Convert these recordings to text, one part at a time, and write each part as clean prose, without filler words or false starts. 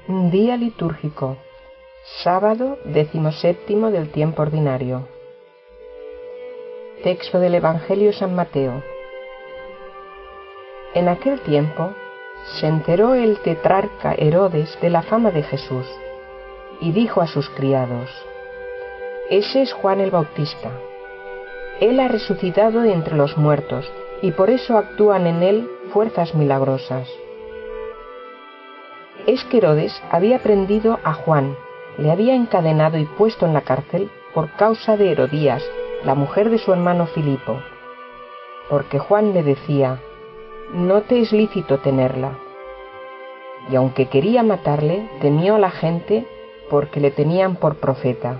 Un día litúrgico, sábado 17º del tiempo ordinario. Texto del Evangelio San Mateo. En aquel tiempo se enteró el tetrarca Herodes de la fama de Jesús y dijo a sus criados: «Ese es Juan el Bautista. Él ha resucitado de entre los muertos y por eso actúan en él fuerzas milagrosas». Es que Herodes había prendido a Juan, le había encadenado y puesto en la cárcel por causa de Herodías, la mujer de su hermano Filipo, porque Juan le decía: «No te es lícito tenerla». Y aunque quería matarle, temió a la gente porque le tenían por profeta.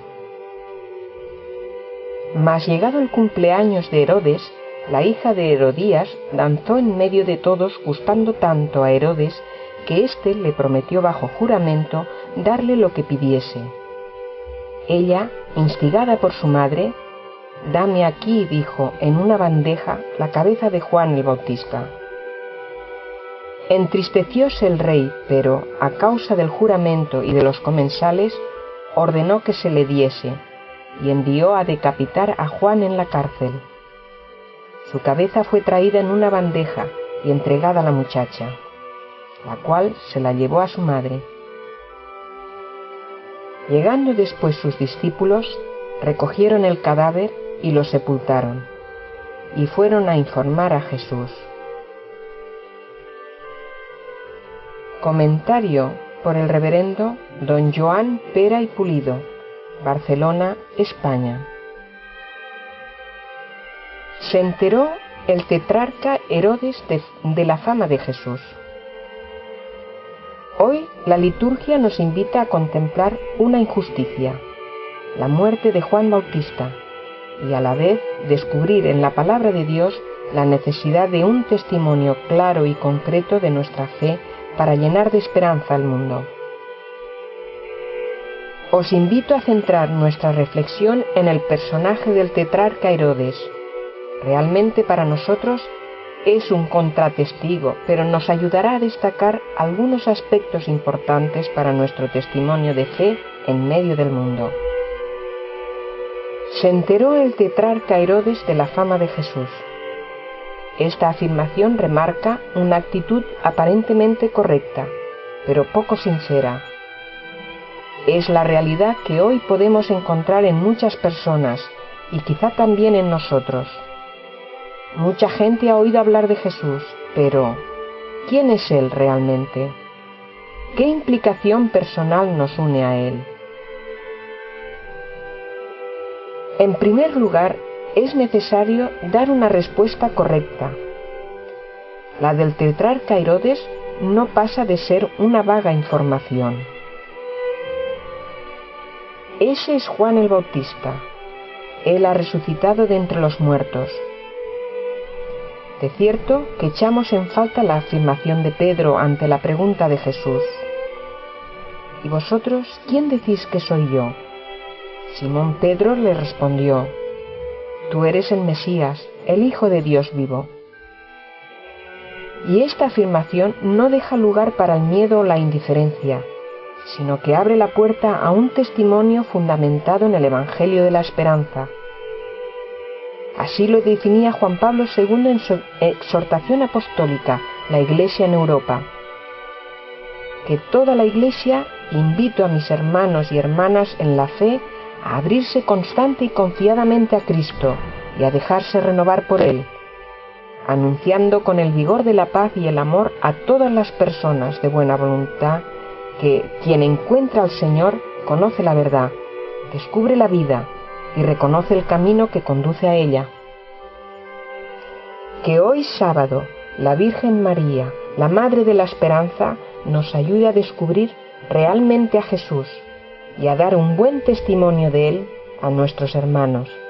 Mas llegado el cumpleaños de Herodes, la hija de Herodías danzó en medio de todos, gustando tanto a Herodes que éste le prometió bajo juramento darle lo que pidiese. Ella, instigada por su madre: «Dame aquí», dijo, en una bandeja la cabeza de Juan el Bautista. Entristecióse el rey, pero, a causa del juramento y de los comensales, ordenó que se le diese, y envió a decapitar a Juan en la cárcel. Su cabeza fue traída en una bandeja y entregada a la muchacha, la cual se la llevó a su madre. Llegando después sus discípulos, recogieron el cadáver y lo sepultaron, y fueron a informar a Jesús. Comentario por el reverendo don Joan Pera y Pulido, Barcelona, España. Se enteró el tetrarca Herodes de la fama de Jesús. Hoy la liturgia nos invita a contemplar una injusticia, la muerte de Juan Bautista, y a la vez descubrir en la palabra de Dios la necesidad de un testimonio claro y concreto de nuestra fe para llenar de esperanza al mundo. Os invito a centrar nuestra reflexión en el personaje del tetrarca Herodes. Realmente para nosotros es un contratestigo, pero nos ayudará a destacar algunos aspectos importantes para nuestro testimonio de fe en medio del mundo. Se enteró el tetrarca Herodes de la fama de Jesús. Esta afirmación remarca una actitud aparentemente correcta, pero poco sincera. Es la realidad que hoy podemos encontrar en muchas personas y quizá también en nosotros. Mucha gente ha oído hablar de Jesús, pero ¿quién es Él realmente? ¿Qué implicación personal nos une a Él? En primer lugar, es necesario dar una respuesta correcta. La del tetrarca Herodes no pasa de ser una vaga información. Ese es Juan el Bautista. Él ha resucitado de entre los muertos. De cierto que echamos en falta la afirmación de Pedro ante la pregunta de Jesús: «¿Y vosotros quién decís que soy yo?». Simón Pedro le respondió: «Tú eres el Mesías, el Hijo de Dios vivo». Y esta afirmación no deja lugar para el miedo o la indiferencia, sino que abre la puerta a un testimonio fundamentado en el Evangelio de la Esperanza. Así lo definía Juan Pablo II en su exhortación apostólica, la Iglesia en Europa. Que toda la Iglesia invito a mis hermanos y hermanas en la fe a abrirse constante y confiadamente a Cristo y a dejarse renovar por Él, anunciando con el vigor de la paz y el amor a todas las personas de buena voluntad que quien encuentra al Señor conoce la verdad, descubre la vida y reconoce el camino que conduce a ella. Que hoy sábado la Virgen María, la Madre de la Esperanza, nos ayude a descubrir realmente a Jesús y a dar un buen testimonio de Él a nuestros hermanos.